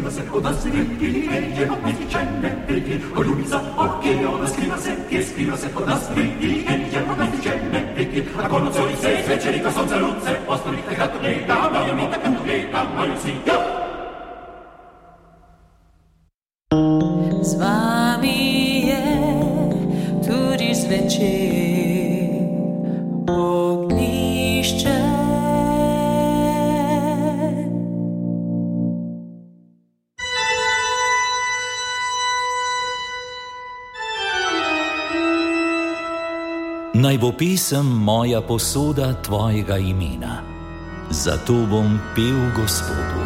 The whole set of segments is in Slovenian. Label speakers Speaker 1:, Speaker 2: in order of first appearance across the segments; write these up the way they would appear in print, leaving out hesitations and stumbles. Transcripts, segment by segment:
Speaker 1: skriva se od nas riki, jedziemy niezliczenne riki, o lubi za okieno, skriva se od nas riki, jedziemy niezliczenne riki, a kono co i se, svečeri ko sonce luce, ostavite kad gleda, moja mita kad gleda, moju si, jo!
Speaker 2: Z vami je tudi zvečer ognjišče.
Speaker 3: Naj bo pesem moja posoda tvojega imena, zato bom pel Gospodu.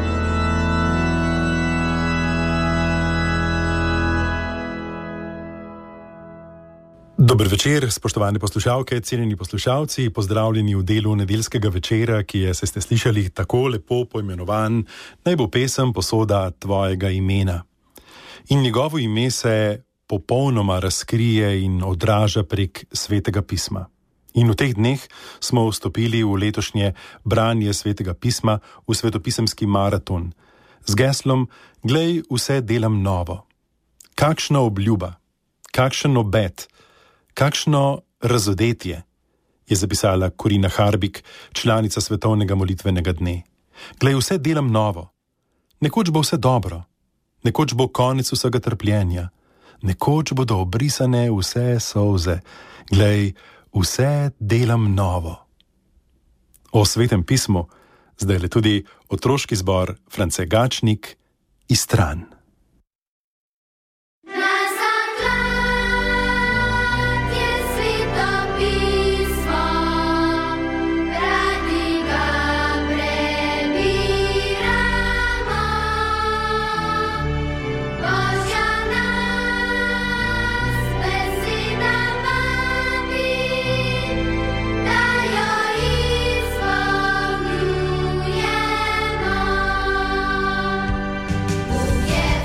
Speaker 4: Dober večer, spoštovane poslušalke, cenjeni poslušalci, pozdravljeni v delu nedeljskega večera, ki je, se ste slišali, tako lepo poimenovan, naj bo pesem posoda tvojega imena. In njegovo ime se popolnoma razkrije in odraža prek Svetega pisma. In v teh dneh smo vstopili v letošnje branje Svetega pisma, v svetopisemski maraton, z geslom Glej, vse delam novo. Kakšna obljuba, kakšen obet, kakšno razodetje, je zapisala Corina Harbik, članica Svetovnega molitvenega dne. Glej, vse delam novo. Nekoč bo vse dobro, nekoč bo konec vsega trpljenja, nekoč bodo obrisane vse solze. Glej, vse delam novo. O Svetem pismu zdaj le tudi otroški zbor France Gačnik iz Stran.
Speaker 5: Yeah.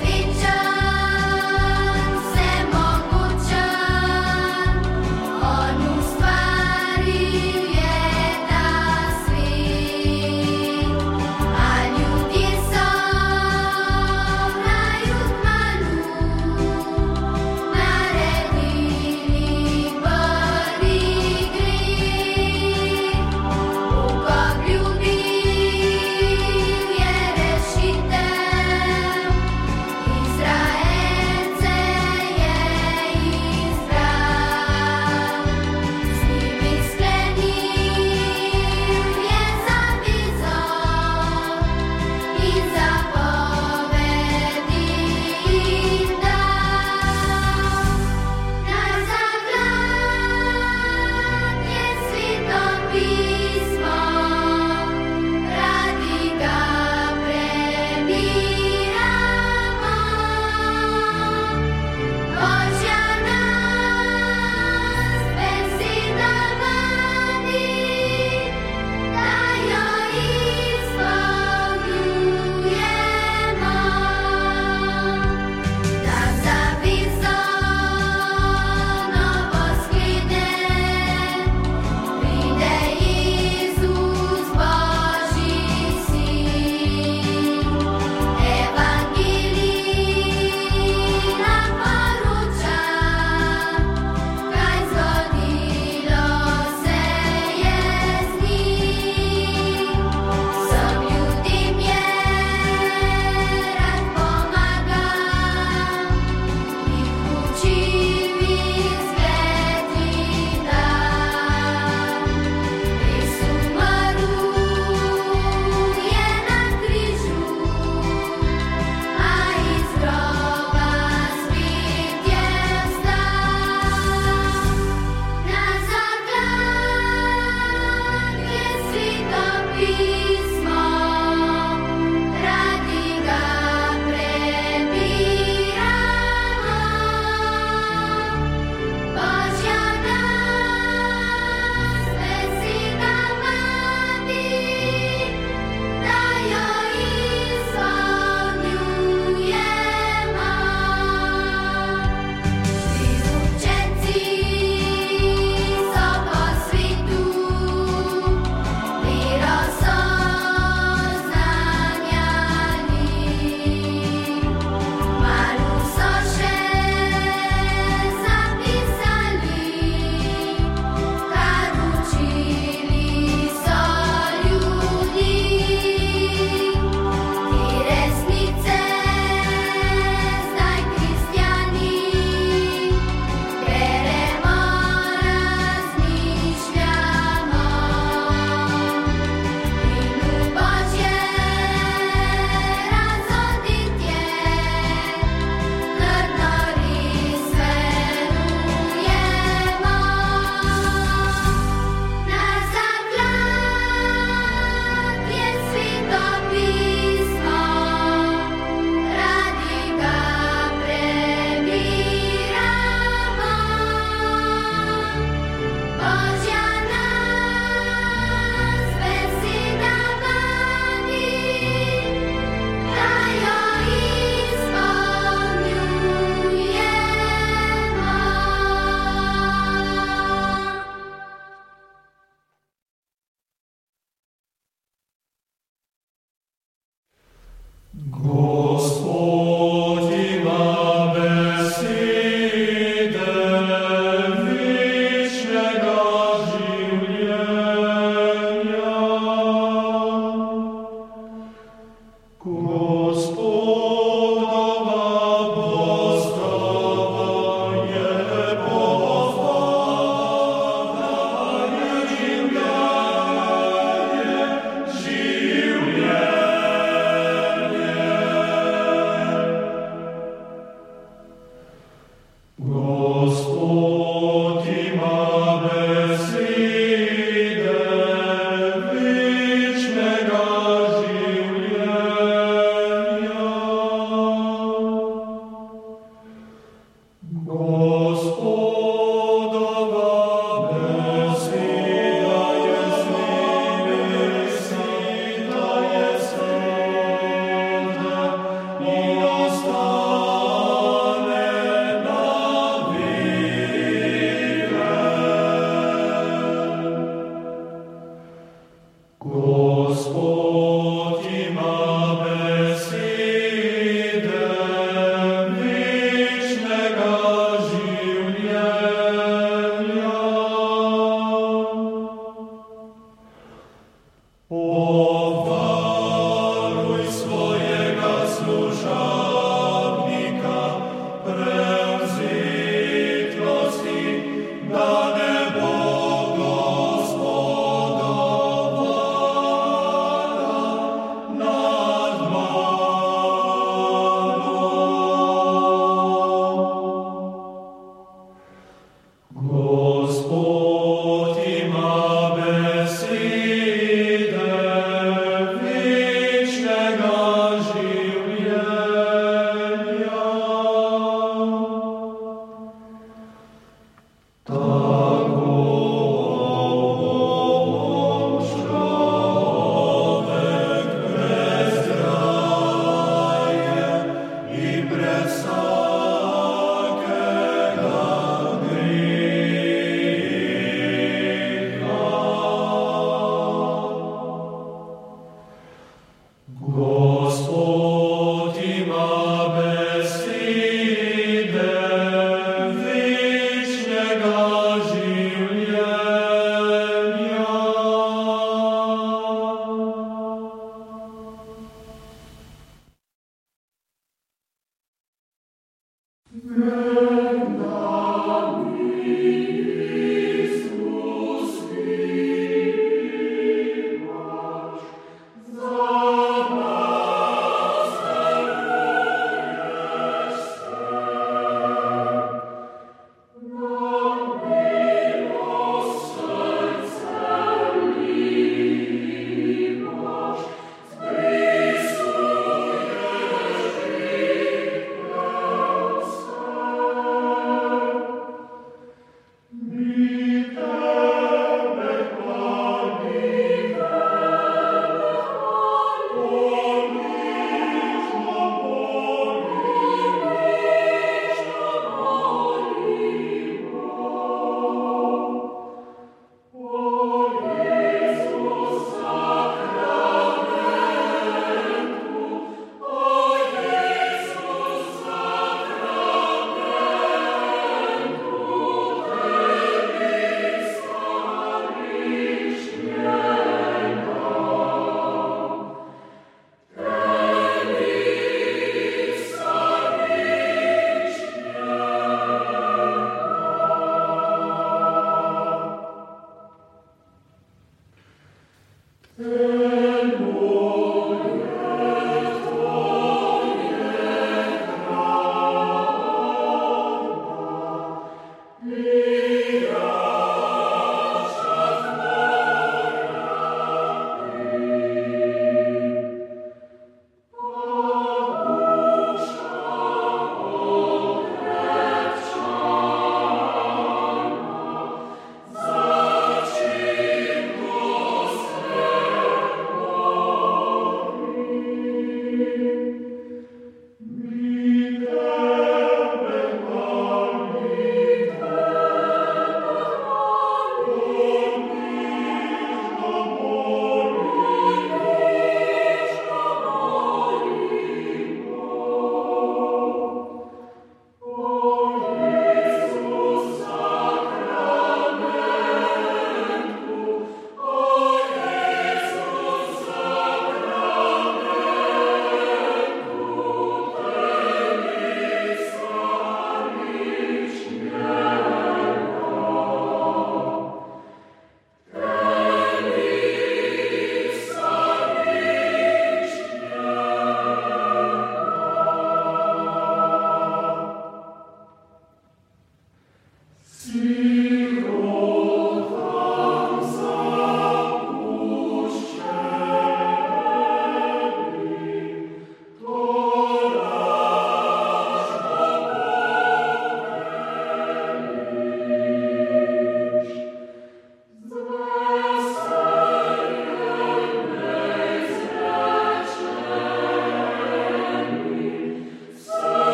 Speaker 5: Večnega življenja.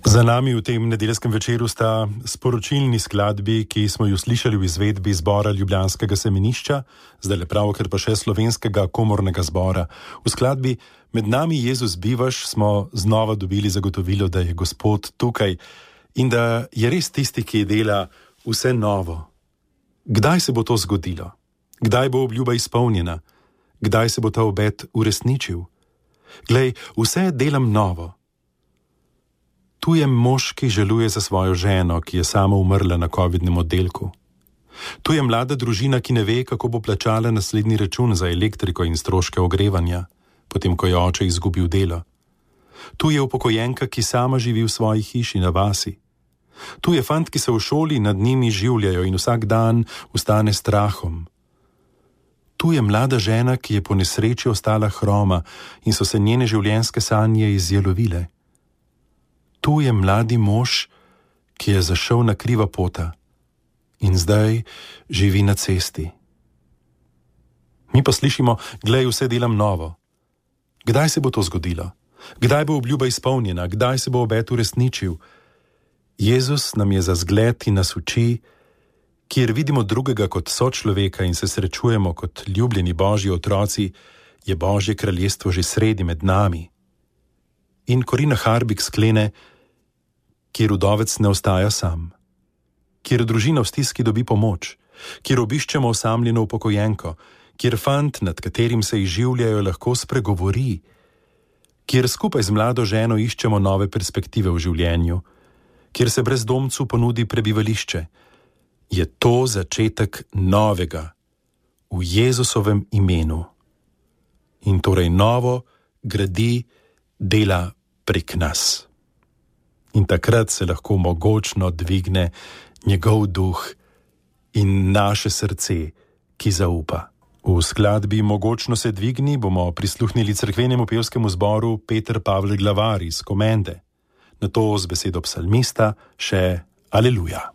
Speaker 4: Za nami v tem nedeljskem večeru sta sporočilni skladbi, ki smo jo slišali v izvedbi zbora Ljubljanskega semenišča, zdaj le pravkar pa še slovenskega komornega zbora. V skladbi Med nami Jezus bivaš smo znova dobili zagotovilo, da je Gospod tukaj in da je res tisti, ki dela vse novo. Kdaj se bo to zgodilo? Kdaj bo obljuba izpolnjena? Kdaj se bo ta obet uresničil? Glej, vse delam novo. Tu je mož, ki žaluje za svojo ženo, ki je sama umrla na covidnem oddelku. Tu je mlada družina, ki ne ve, kako bo plačala naslednji račun za elektriko in stroške ogrevanja, potem ko je oče izgubil delo. Tu je upokojenka, ki sama živi v svoji hiši na vasi. Tu je fant, ki se v šoli nad njimi življajo in vsak dan ustane strahom. Tu je mlada žena, ki je po nesreči ostala hroma in so se njene življenjske sanje izjelovile. Tu je mladi mož, ki je zašel na kriva pota in zdaj živi na cesti. Mi pa slišimo, glej, vse delam novo. Kdaj se bo to zgodilo? Kdaj bo obljuba izpolnjena? Kdaj se bo obet uresničil? Jezus nam je za zgled in nas uči, kjer vidimo drugega kot sočloveka in se srečujemo kot ljubljeni Božji otroci, je Božje kraljestvo že sredi med nami. In Korina Harbik sklene, kjer vdovec ne ostaja sam, kjer družina v stiski dobi pomoč, kjer obiščemo osamljeno upokojenko, kjer fant, nad katerim se izživljajo, lahko spregovori, kjer skupaj z mlado ženo iščemo nove perspektive v življenju, kjer se brezdomcu ponudi prebivališče, je to začetek novega v Jezusovem imenu. In torej novo gradi, dela prek nas. In takrat se lahko mogočno dvigne njegov duh in naše srce, ki zaupa. V skladbi Mogočno se dvigni bomo prisluhnili cerkvenemu pevskemu zboru Peter Pavel Glavar iz Komende. Nato z besedo psalmista še Aleluja.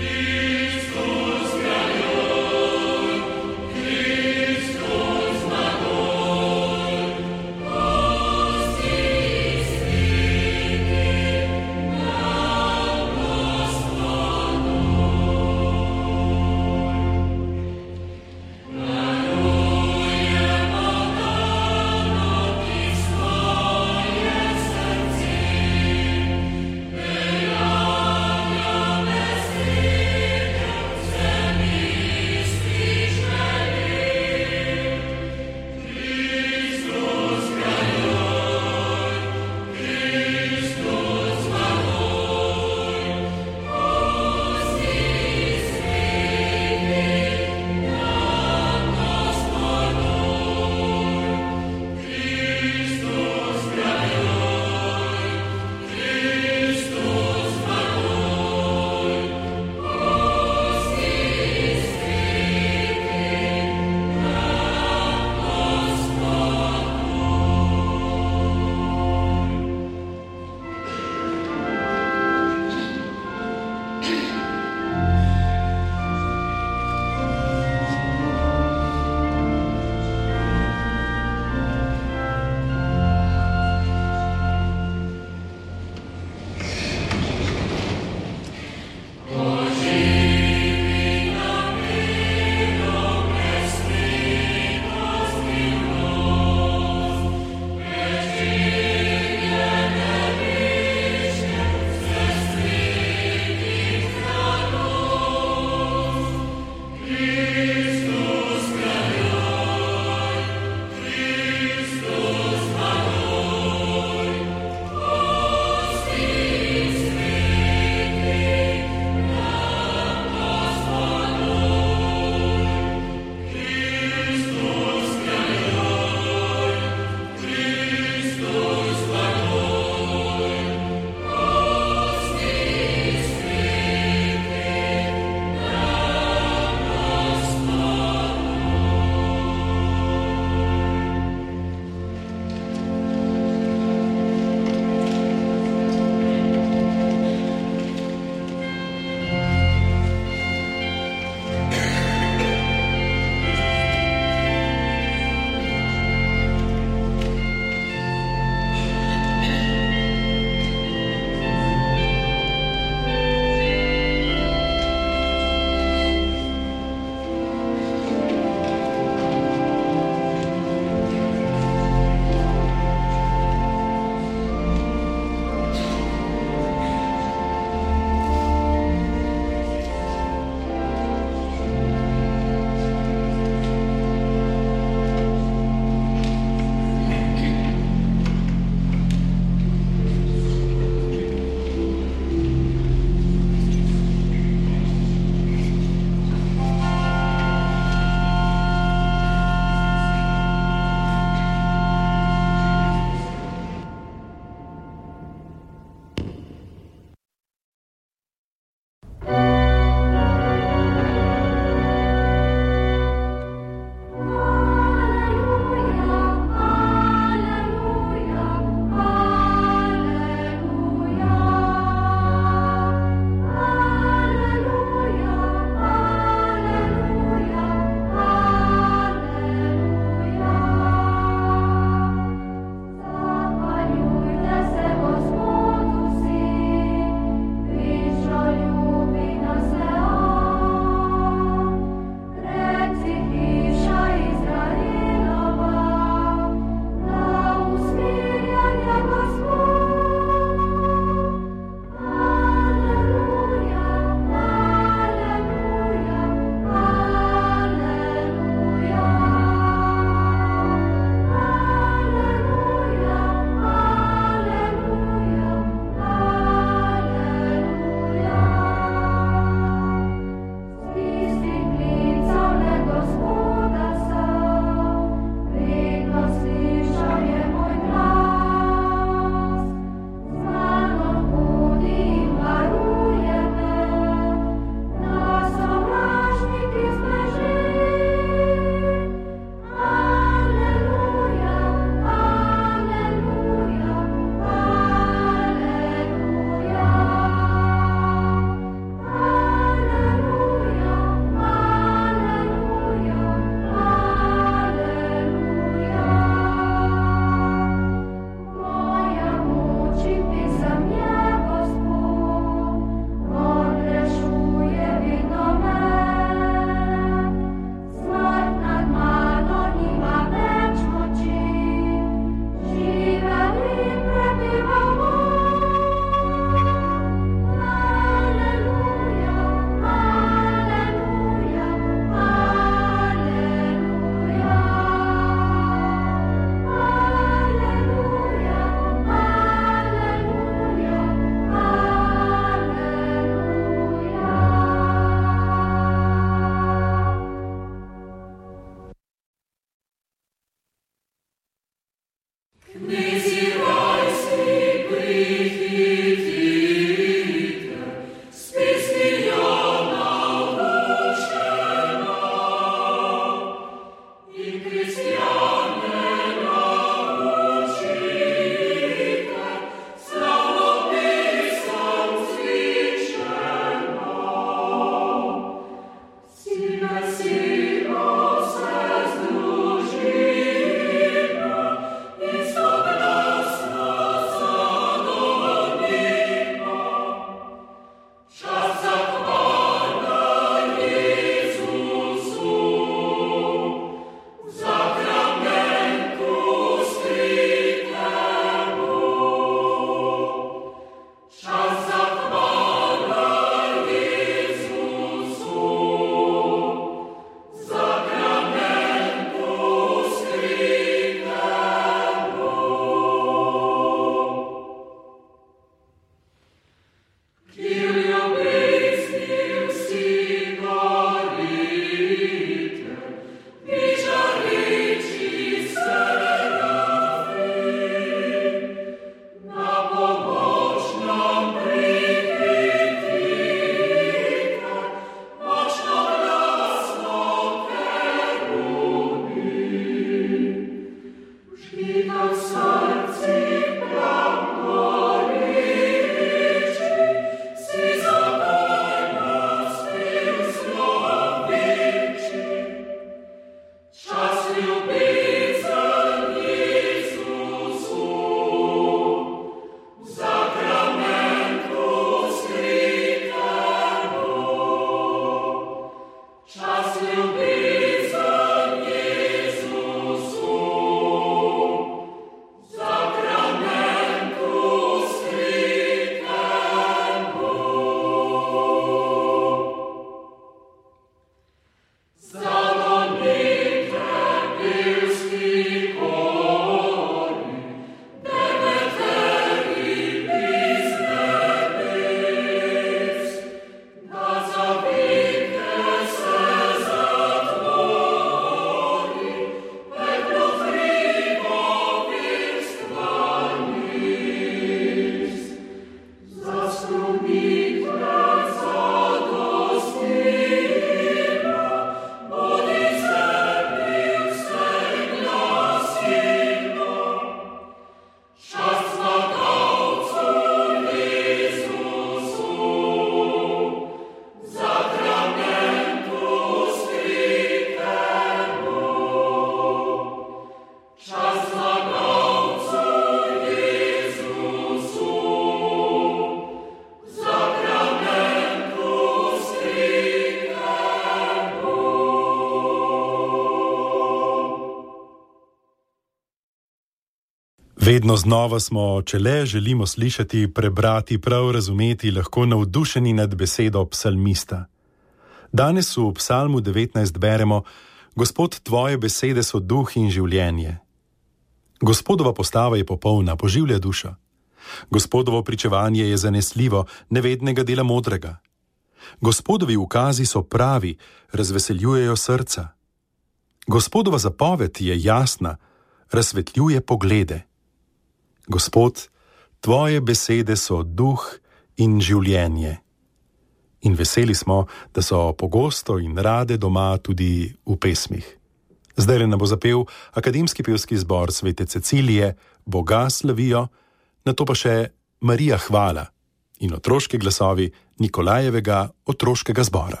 Speaker 4: Vedno znova smo, če le želimo slišati, prebrati, prav razumeti, lahko navdušeni nad besedo psalmista. Danes v psalmu 19 beremo: Gospod, tvoje besede so duh in življenje. Gospodova postava je popolna, poživlja dušo. Gospodovo pričevanje je zanesljivo, nevednega dela modrega. Gospodovi ukazi so pravi, razveseljujejo srca. Gospodova zapoved je jasna, razsvetljuje poglede. Gospod, tvoje besede so duh in življenje. In veseli smo, da so pogosto in rade doma tudi v pesmih. Zdaj nam bo zapel Akademski pevski zbor Svete Cecilije Boga slavijo, nato pa še Marija hvala in otroški glasovi Nikolajevega otroškega zbora.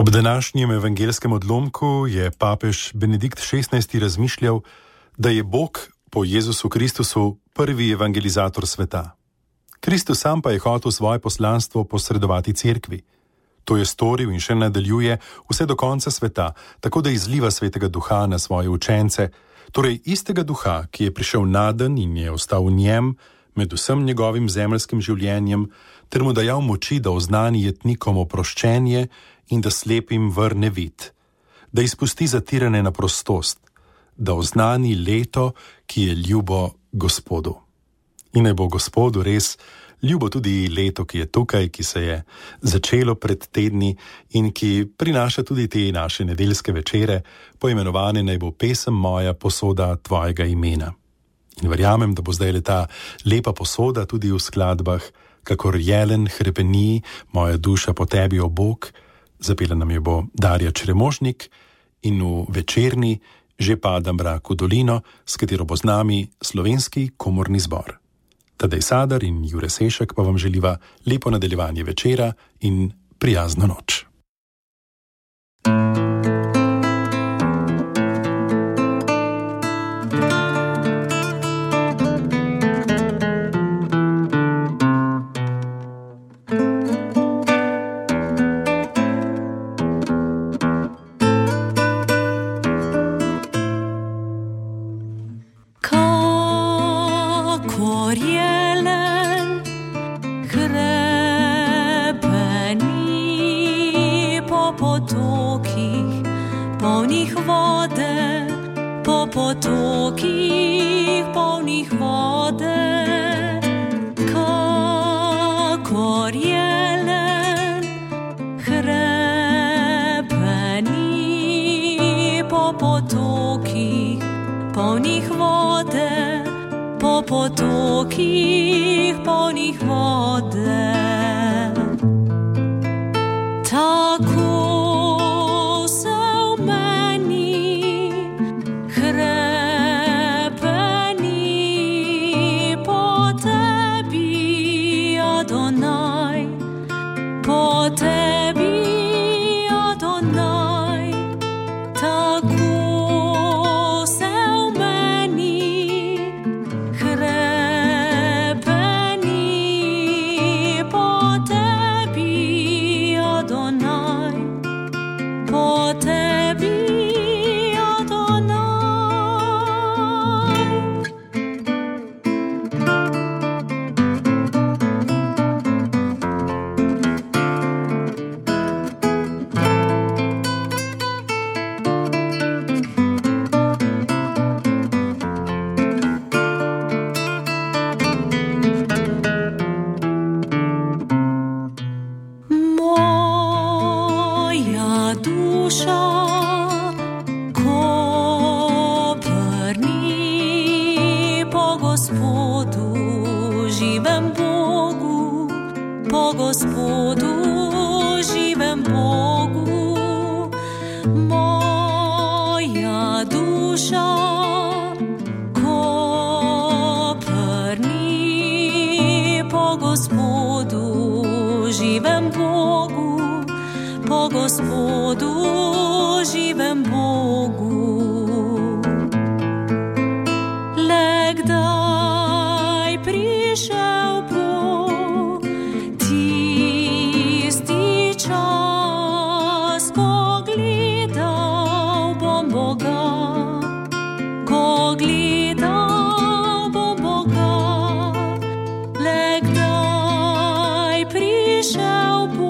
Speaker 4: Ob današnjem evangelskem odlomku je papež Benedikt XVI. Razmišljal, da je Bog po Jezusu Kristusu prvi evangelizator sveta. Kristus sam pa je hotel svoje poslanstvo posredovati cerkvi. To je storil in še nadaljuje vse do konca sveta, tako da izliva svetega duha na svoje učence, torej istega duha, ki je prišel naden in je ostal v njem, med vsem njegovim zemeljskim življenjem, ter mu dajal moči, da oznani jetnikom oproščenje in da slepim vrne vid, da izpusti zatirane na prostost, da oznani leto, ki je ljubo Gospodu. In naj bo Gospodu res ljubo tudi leto, ki je tukaj, ki se je začelo pred tedni in ki prinaša tudi te naše nedeljske večere, poimenovane naj bo pesem moja posoda tvojega imena. In verjamem, da bo zdaj ta lepa posoda tudi v skladbah, kakor jelen hrepeni moja duša po tebi, o Bog, zapela nam jo bo Darja Čremožnik in v večerni Že pada mrak v dolino, s katero bo z nami slovenski komorni zbor. Tadej Sadar in Jure Sešek pa vam želiva lepo nadaljevanje večera in prijazno noč.
Speaker 2: Potokih polnih vode, kakor jelen hrepeni po potokih polnih vode, po potokih polnih vode. Tako prišel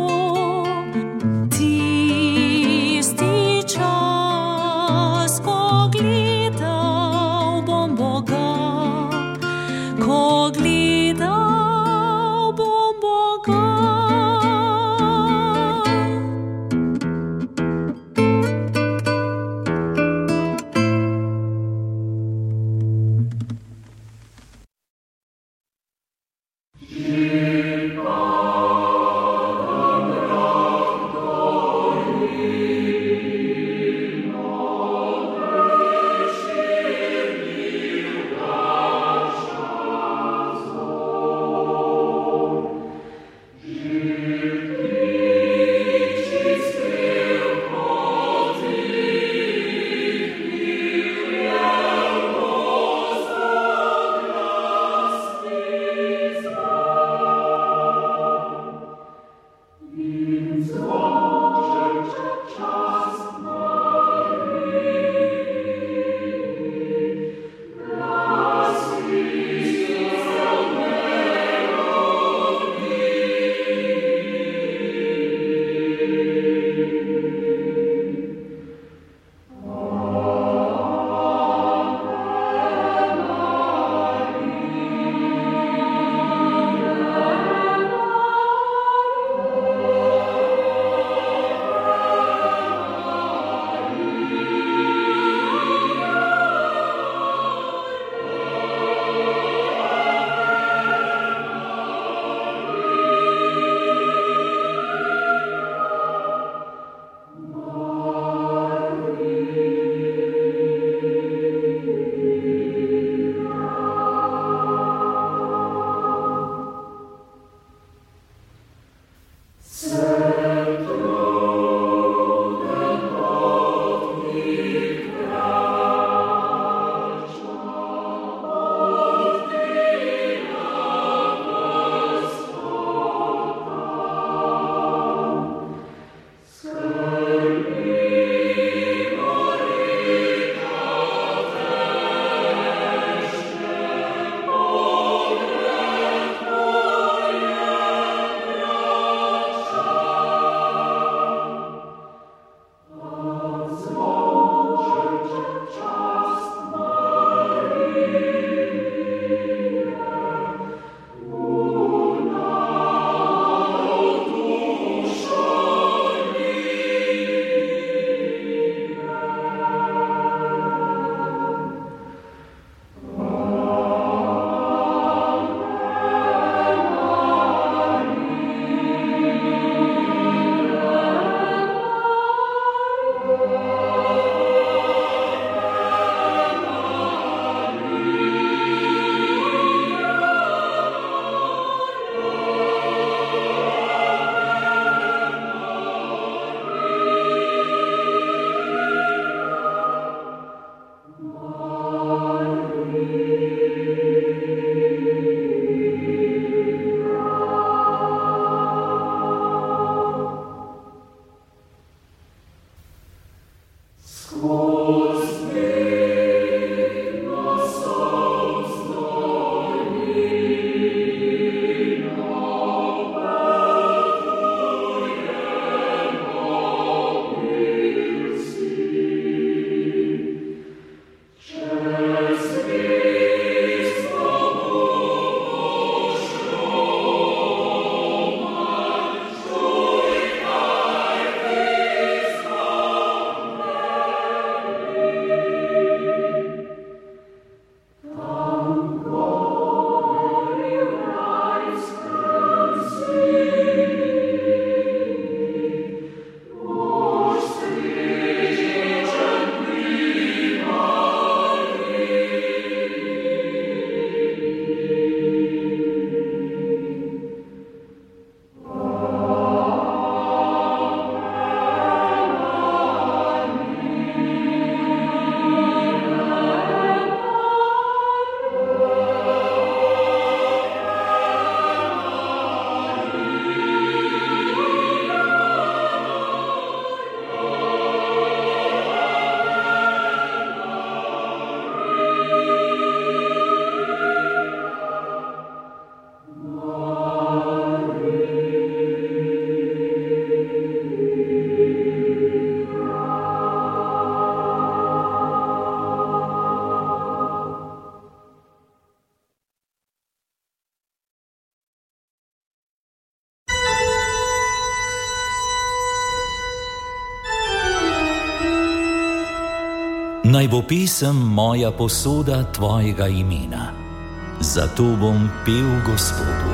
Speaker 3: Naj bo pesem moja posoda tvojega imena. Zato bom pel Gospodu.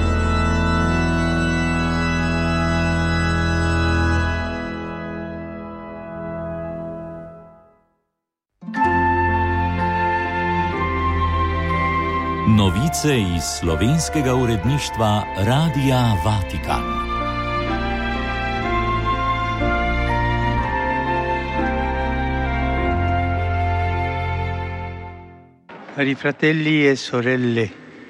Speaker 3: Novice iz slovenskega uredništva Radia Vatikan.
Speaker 5: Cari fratelli e sorelle,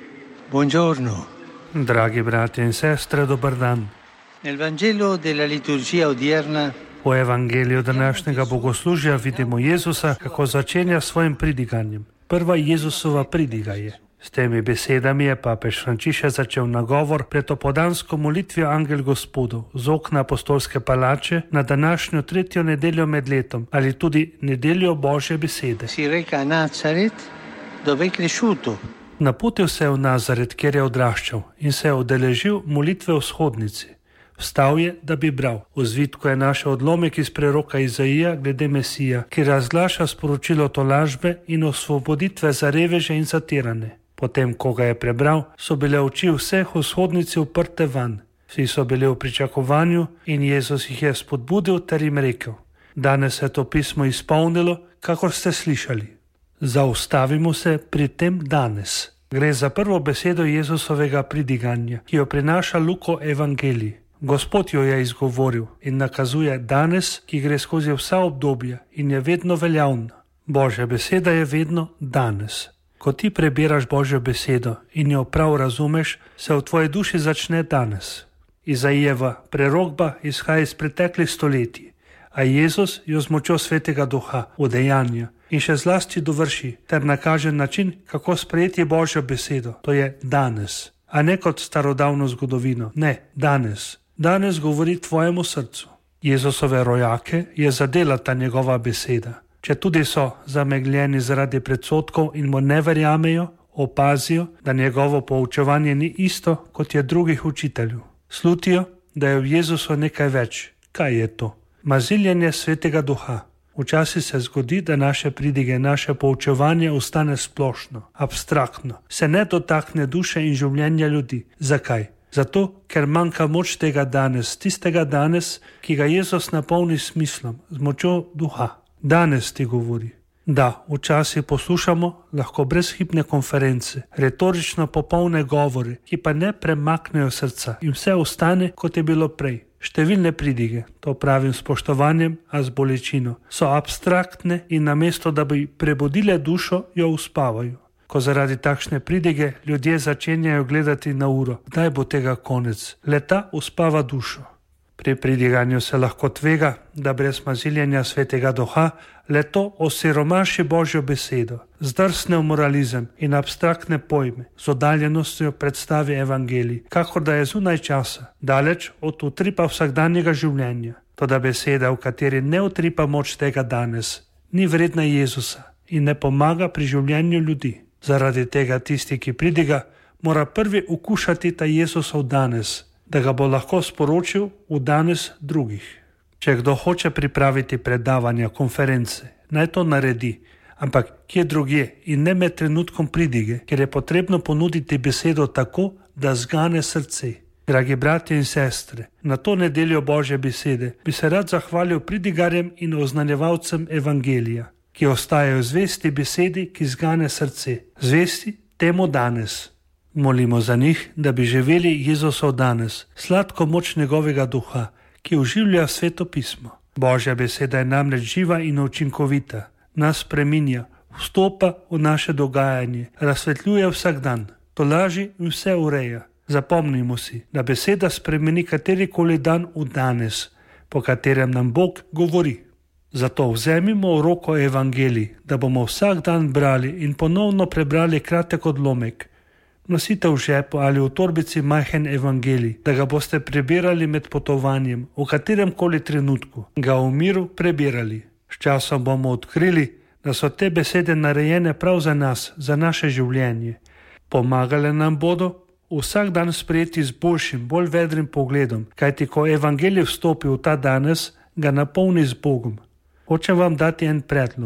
Speaker 5: buongiorno.
Speaker 6: Dragi brati in sestre, dobar dan.
Speaker 5: Nel Vangelo della liturgia odierna
Speaker 6: U Evangeliju današnjega bogoslužja vidimo Jezusa, kako začenja svojim pridiganjem. Prva Jezusova pridiga je. S temi besedami je papež Frančišek začel nagovor pred opoldansko molitvijo Angel Gospodov z okna apostolske palače na današnjo 3. nedeljo med letom ali tudi nedeljo Božje besede.
Speaker 5: si reca a Nazaret, dove è cresciuto.
Speaker 6: Napotil se je v Nazaret, kjer je odraščal, in se je udeležil molitve v shodnici. Vstal je, da bi bral. V zvitku je našel odlomek iz preroka Izaija glede Mesija, ki razglaša sporočilo tolažbe in osvoboditve za reveže in zatirane. Potem, ko ga je prebral, so bile oči vseh v shodnici uprte van. Vsi so bili v pričakovanju in Jezus jih je spodbudil ter jim rekel: danes se je to pismo izpolnilo, kakor ste slišali. Zaustavimo se pri tem danes. Gre za prvo besedo Jezusovega pridiganja, ki jo prinaša Luko Evangelij. Gospod jo je izgovoril in nakazuje danes, ki gre skozi vsa obdobja in je vedno veljavna. Božja beseda je vedno danes. Ko ti prebiraš Božjo besedo in jo prav razumeš, se v tvoji duši začne danes. Izaijeva prerokba izhaja iz preteklih stoletij, a Jezus jo z močjo Svetega Duha udejanja in še zlasti dovrši ter nakaže način, kako sprejeti Božjo besedo, to je danes, a ne kot starodavno zgodovino, ne, danes. Danes govori tvojemu srcu. Jezusove rojake je zadela ta njegova beseda. Če tudi so zamegljeni zaradi predsodkov in mu ne verjamejo, opazijo, da njegovo poučevanje ni isto, kot je drugih učiteljev. Slutijo, da je v Jezusu nekaj več. Kaj je to? Maziljenje Svetega Duha. Včasih se zgodi, da naše pridige, naše poučevanje ostane splošno, abstraktno, se ne dotakne duše in življenja ljudi. Zakaj? Zato, ker manjka moč tega danes, tistega danes, ki ga Jezus napolni s smislom, z močjo Duha. Danes ti govori. Da, včasih poslušamo lahko brezhibne konference, retorično popolne govore, ki pa ne premaknejo srca in vse ostane, kot je bilo prej. Številne pridige, to pravim s spoštovanjem, a z bolečino, so abstraktne in namesto, da bi prebudile dušo, jo uspavajo. Ko zaradi takšne pridige ljudje začenjajo gledati na uro, kdaj bo tega konec, le-ta uspava dušo. Pri pridiganju se lahko tvega, da brez maziljenja Svetega Duha le-to osiromaši Božjo besedo, zdrsne v moralizem in abstraktne pojme, z oddaljenostjo predstavi evangelij, kakor da je zunaj časa, daleč od utripa vsakdanjega življenja. Toda beseda, v kateri ne utripa moč tega danes, ni vredna Jezusa in ne pomaga pri življenju ljudi. Zaradi tega tisti, ki pridiga, mora prvi okušati ta Jezusov danes, da ga bo lahko sporočil v danes drugih. Če kdo hoče pripraviti predavanja, konference, naj to naredi, ampak kje drugje in ne med trenutkom pridige, ker je potrebno ponuditi besedo tako, da zgane srce. Dragi bratje in sestre, na to nedeljo Božje besede bi se rad zahvalil pridigarjem in oznanjevalcem evangelija, ki ostajajo zvesti besedi, ki zgane srce, zvesti temu danes. Molimo za njih, da bi živeli Jezusov danes, sladko moč njegovega duha, ki oživlja Sveto pismo. Božja beseda je namreč živa in učinkovita, nas spreminja, vstopa v naše dogajanje, razsvetljuje vsak dan, tolaži in vse ureja. Zapomnimo si, da beseda spremeni katerikoli dan v danes, po katerem nam Bog govori. Zato vzemimo v roko evangelij, da bomo vsak dan brali in ponovno prebrali kratek odlomek. Nosite v žepu ali v torbici majhen evangelij, da ga boste prebirali med potovanjem, v katerem koli trenutku, ga v miru prebirali. S časom bomo odkrili, da so te besede narejene prav za nas, za naše življenje. Pomagale nam bodo vsak dan sprejeti z boljšim, bolj vedrim pogledom, kajti ko evangelij vstopi v ta danes, ga napolni z Bogom. Hočem vam dati en predlog.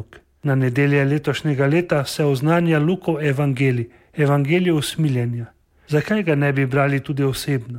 Speaker 6: Na nedelje letošnjega leta se oznanja Lukov evangelij, evangelij usmiljenja. Zakaj ga ne bi brali tudi osebno?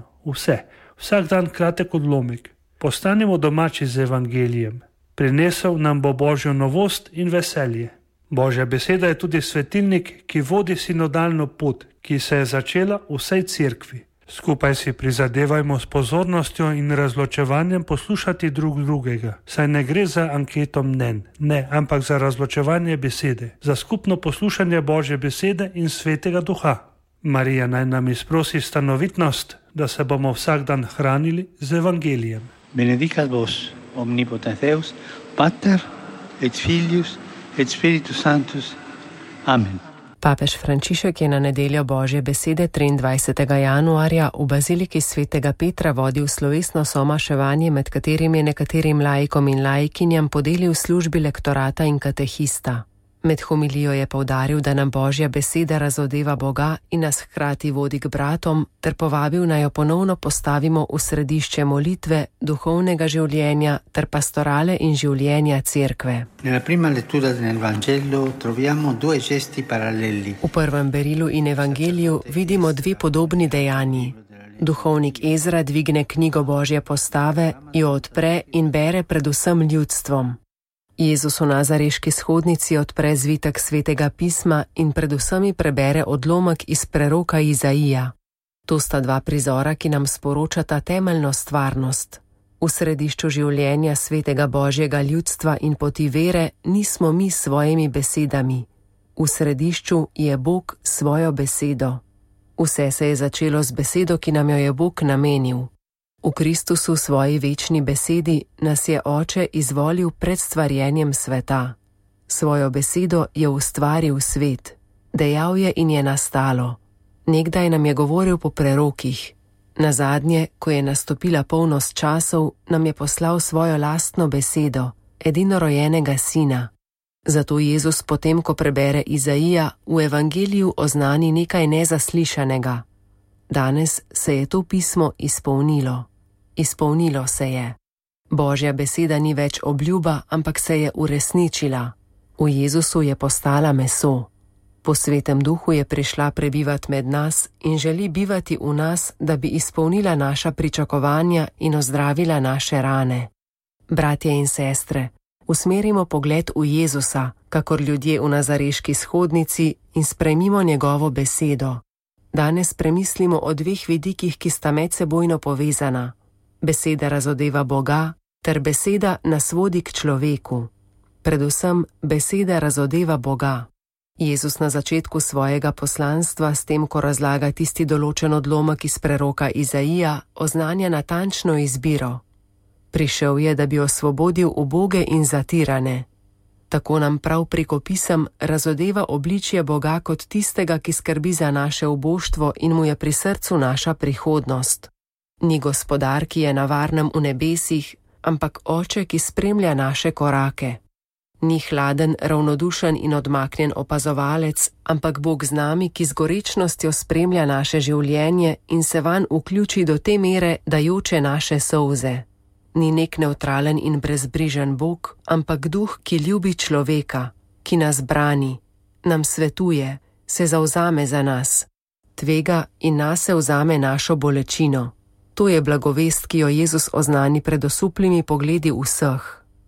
Speaker 6: Vsak dan kratek odlomek. Postanemo domači z evangelijem. Prinesel nam bo Božjo novost in veselje. Božja beseda je tudi svetilnik, ki vodi sinodalno pot, ki se je začela v vsej cerkvi. Skupaj si prizadevajmo s pozornostjo in razločevanjem poslušati drug drugega, saj ne gre za anketo mnenj, ne, ampak za razločevanje besede, za skupno poslušanje Božje besede in Svetega Duha. Marija naj nam izprosi stanovitnost, da se bomo vsak dan hranili z evangelijem.
Speaker 5: Benedicat vos, omnipotens Deus, Pater et Filius et Spiritus Sanctus. Amen.
Speaker 7: Papež Frančišek je na nedeljo Božje besede 23. januarja v baziliki svetega Petra vodil slovesno somaševanje, med katerim je nekaterim laikom in laikinjam podelil službi lektorata in katehista. Med homilijo je poudaril, da nam Božja beseda razodeva Boga in nas hkrati vodi k bratom, ter povabil naj jo ponovno postavimo v središče molitve, duhovnega življenja ter pastorale in življenja cerkve.
Speaker 5: Nella prima lettura del Vangelo troviamo due gesti paralleli.
Speaker 7: V prvem berilu in evangeliju vidimo dve podobni dejanji. Duhovnik Ezra dvigne knjigo Božje postave, jo odpre in bere pred vsem ljudstvom. Jezus v nazareški shodnici odpre zvitek svetega pisma in pred vsemi prebere odlomek iz preroka Izaija. To sta dva prizora, ki nam sporočata temeljno stvarnost. V središču življenja svetega Božjega ljudstva in poti vere nismo mi s svojimi besedami. V središču je Bog s svojo besedo. Vse se je začelo z besedo, ki nam jo je Bog namenil. V Kristusu v svoji večni besedi nas je Oče izvolil pred stvarjenjem sveta. Svojo besedo je ustvaril svet, dejal je in je nastalo. Nekdaj nam je govoril po prerokih. Nazadnje, ko je nastopila polnost časov, nam je poslal svojo lastno besedo, edinorojenega sina. Zato Jezus potem, ko prebere Izaija, v evangeliju oznani nekaj nezaslišanega. Danes se je to pismo izpolnilo. Izpolnilo se je. Božja beseda ni več obljuba, ampak se je uresničila. V Jezusu je postala meso. Po Svetem Duhu je prišla prebivat med nas in želi bivati v nas, da bi izpolnila naša pričakovanja in ozdravila naše rane. Bratje in sestre, usmerimo pogled v Jezusa, kakor ljudje v nazareški shodnici, in sprejmimo njegovo besedo. Danes premislimo o dveh vidikih, ki sta medsebojno povezana. Beseda razodeva Boga, ter beseda nas vodi k človeku. Predvsem beseda razodeva Boga. Jezus na začetku svojega poslanstva, s tem, ko razlaga tisti določen odlomek iz preroka Izaija, oznanja natančno izbiro. Prišel je, da bi osvobodil uboge in zatirane. Tako nam prav preko pisem razodeva obličje Boga kot tistega, ki skrbi za naše uboštvo in mu je pri srcu naša prihodnost. Ni gospodar, ki je na varnem v nebesih, ampak Oče, ki spremlja naše korake. Ni hladen, ravnodušen in odmaknjen opazovalec, ampak Bog z nami, ki z gorečnostjo spremlja naše življenje in se vanj vključi do te mere, da joče naše solze. Ni nek nevtralen in brezbrižen Bog, ampak duh, ki ljubi človeka, ki nas brani, nam svetuje, se zavzame za nas, tvega in nase vzame našo bolečino. To je blagovest, ki jo Jezus oznani pred osuplimi pogledi vseh.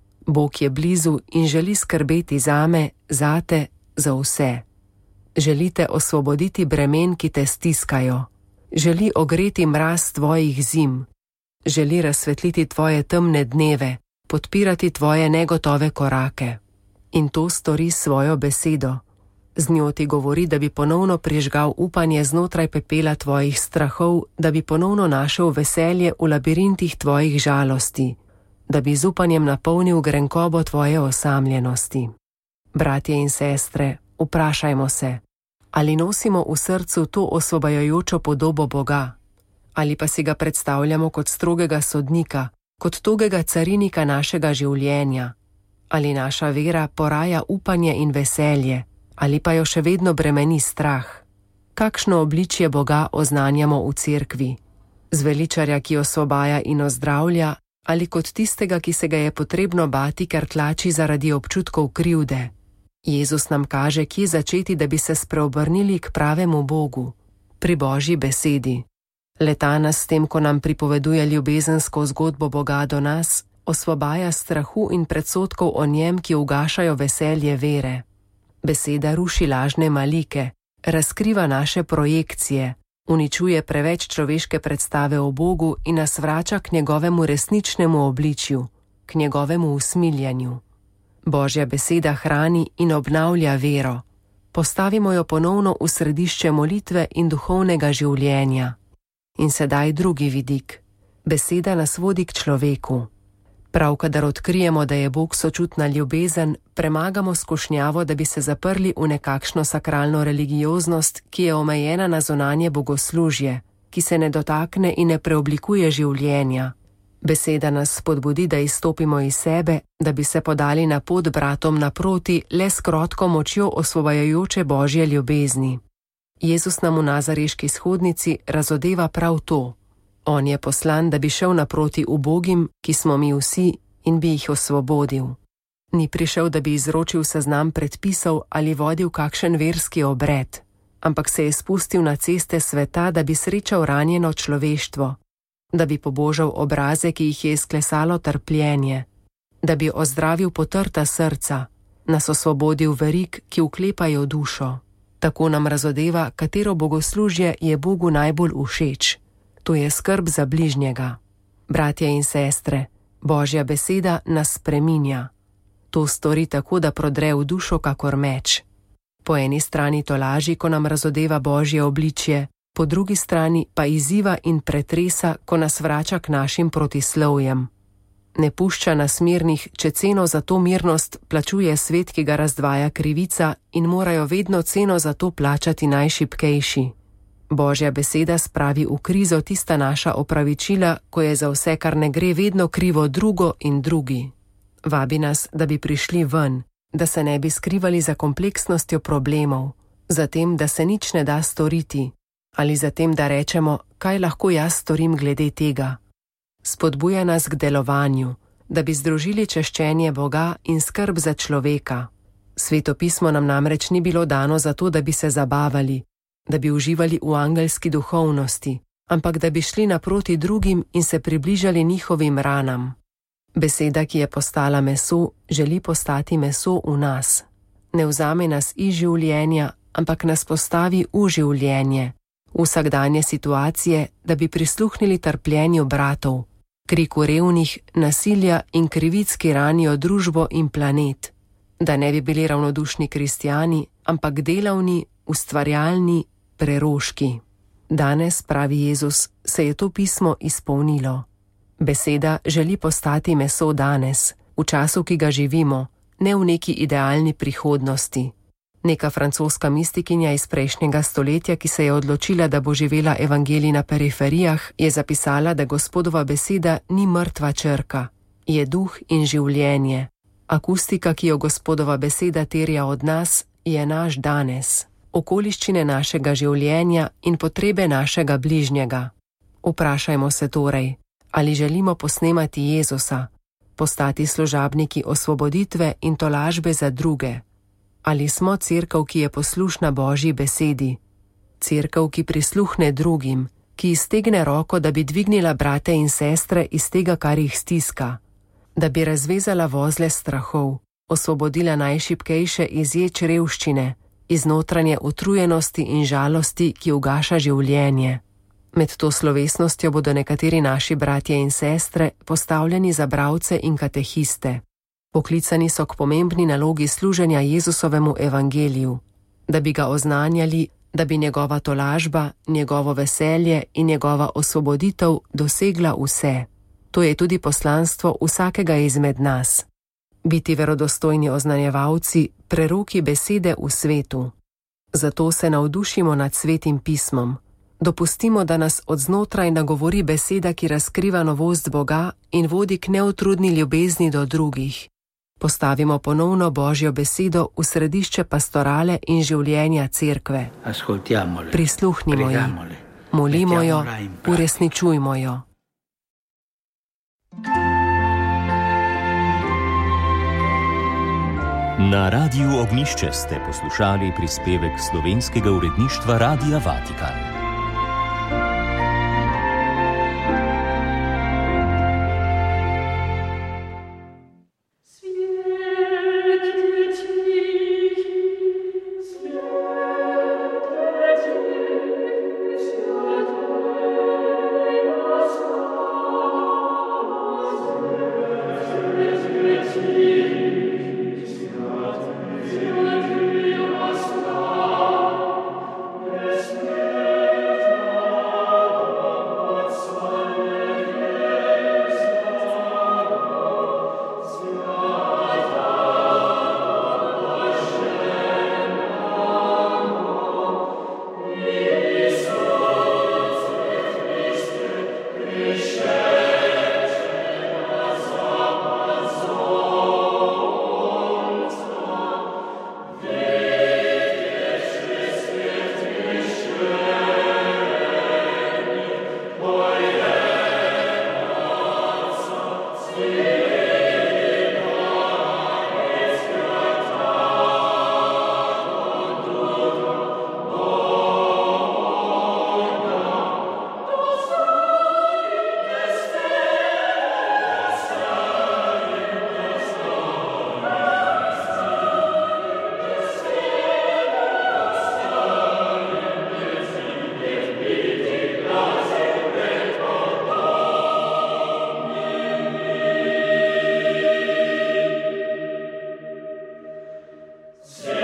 Speaker 7: Bog je blizu in želi skrbeti zame, zate, za vse. Želite osvoboditi bremen, ki te stiskajo. Želi ogreti mraz tvojih zim. Želi razsvetliti tvoje temne dneve, podpirati tvoje negotove korake. In to stori svojo besedo. Z njo ti govori, da bi ponovno prižgal upanje znotraj pepela tvojih strahov, da bi ponovno našel veselje v labirintih tvojih žalosti, da bi z upanjem napolnil grenkobo tvoje osamljenosti. Bratje in sestre, vprašajmo se, ali nosimo v srcu to osvobajajočo podobo Boga, ali pa si ga predstavljamo kot strogega sodnika, kot togega carinika našega življenja, ali naša vera poraja upanje in veselje, ali pa jo še vedno bremeni strah. Kakšno obličje Boga oznanjamo v cerkvi? Zveličarja, ki osvobaja in ozdravlja, ali kot tistega, ki se ga je potrebno bati, ker tlači zaradi občutkov krivde? Jezus nam kaže, kje začeti, da bi se spreobrnili k pravemu Bogu, pri Božji besedi. Leta nas s tem, ko nam pripoveduje ljubezensko zgodbo Boga do nas, osvobaja strahu in predsodkov o njem, ki ugašajo veselje vere. Beseda ruši lažne malike, razkriva naše projekcije, uničuje preveč človeške predstave o Bogu in nas vrača k njegovemu resničnemu obličju, k njegovemu usmiljanju. Božja beseda hrani in obnavlja vero. Postavimo jo ponovno v središče molitve in duhovnega življenja. In sedaj drugi vidik. Beseda nas vodi k človeku. Prav kadar odkrijemo, da je Bog sočutna ljubezen, premagamo skušnjavo, da bi se zaprli v nekakšno sakralno religioznost, ki je omejena na zunanje bogoslužje, ki se ne dotakne in ne preoblikuje življenja. Beseda nas spodbudi, da izstopimo iz sebe, da bi se podali na pot bratom naproti le s krotko močjo osvobajajoče Božje ljubezni. Jezus nam v nazareški shodnici razodeva prav to. On je poslan, da bi šel naproti ubogim, ki smo mi vsi, in bi jih osvobodil. Ni prišel, da bi izročil seznam predpisov ali vodil kakšen verski obred, ampak se je spustil na ceste sveta, da bi srečal ranjeno človeštvo, da bi pobožal obraze, ki jih je izklesalo trpljenje, da bi ozdravil potrta srca, nas osvobodil verig, ki vklepajo dušo. Tako nam razodeva, katero bogoslužje je Bogu najbolj všeč. To je skrb za bližnjega. Bratje in sestre, Božja beseda nas spreminja. To stori tako, da prodre v dušo kakor meč. Po eni strani tolaži, ko nam razodeva Božje obličje, po drugi strani pa izziva in pretresa, ko nas vrača k našim protislovjem. Ne pušča nas mirnih, če ceno za to mirnost plačuje svet, ki ga razdvaja krivica, in morajo vedno ceno za to plačati najšibkejši. Božja beseda spravi v krizo tista naša opravičila, ko je za vse, kar ne gre, vedno krivo drugo in drugi. Vabi nas, da bi prišli ven, da se ne bi skrivali za kompleksnostjo problemov, za tem, da se nič ne da storiti, ali za tem, da rečemo, kaj lahko jaz storim glede tega. Spodbuja nas k delovanju, da bi združili češčenje Boga in skrb za človeka. Sveto pismo nam namreč ni bilo dano zato, da bi se zabavali, da bi uživali v angelski duhovnosti, ampak da bi šli naproti drugim in se približali njihovim ranam. Beseda, ki je postala meso, želi postati meso v nas. Ne vzame nas iz življenja, ampak nas postavi v življenje, v vsakdanje situacije, da bi prisluhnili trpljenju bratov, kriku revnih, nasilja in krivic, ki ranijo družbo in planet, da ne bi bili ravnodušni kristjani, ampak delavni, ustvarjalni, preroški. Danes, pravi Jezus, se je to pismo izpolnilo. Beseda želi postati meso danes, v času, ki ga živimo, ne v neki idealni prihodnosti. Neka francoska mistikinja iz prejšnjega stoletja, ki se je odločila, da bo živela evangelij na periferijah, je zapisala, da Gospodova beseda ni mrtva črka, je duh in življenje. Akustika, ki jo Gospodova beseda terja od nas, je naš danes, okoliščine našega življenja in potrebe našega bližnjega. Vprašajmo se torej, ali želimo posnemati Jezusa, postati služabniki osvoboditve in tolažbe za druge. Ali smo cerkev, ki je poslušna Božji besedi, cerkev, ki prisluhne drugim, ki iztegne roko, da bi dvignila brate in sestre iz tega, kar jih stiska, da bi razvezala vozle strahov, osvobodila najšibkejše iz ječ revščine, iz notranje utrujenosti in žalosti, ki ugaša življenje. Med to slovesnostjo bodo nekateri naši bratje in sestre postavljeni za bralce in katehiste. Poklicani so k pomembni nalogi služenja Jezusovemu evangeliju, da bi ga oznanjali, da bi njegova tolažba, njegovo veselje in njegova osvoboditev dosegla vse. To je tudi poslanstvo vsakega izmed nas. Biti verodostojni oznanjevalci, preroki besede v svetu. Zato se navdušimo nad svetim pismom. Dopustimo, da nas od znotraj nagovori beseda, ki razkriva novost Boga in vodi k neutrudni ljubezni do drugih. Postavimo ponovno Božjo besedo v središče pastorale in življenja cerkve. Prisluhnimo ji, molimo jo, uresničujmo jo.
Speaker 8: Na Radiu Ognjišče ste poslušali prispevek slovenskega uredništva Radia Vatikan.
Speaker 1: Sì.